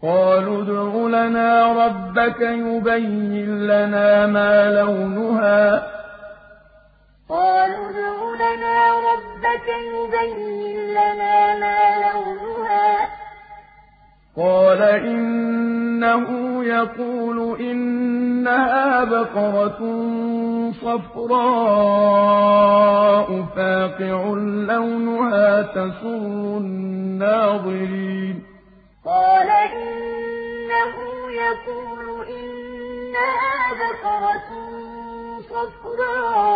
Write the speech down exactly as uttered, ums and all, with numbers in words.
قَالُوا ادْعُ لَنَا رَبَّكَ يُبَيِّن لَّنَا مَا لَوْنُهَا قَالَ إِنَّهُ يَقُولُ إِنَّهَا بَقَرَةٌ صَفْرَاءُ فَاقِعٌ لَّوْنُهَا تَسُرُّ النَّاظِرِينَ قَالَ إِنَّهُ يَقُولُ إِنَّهَا بَقَرَةٌ صَفْرَاءُ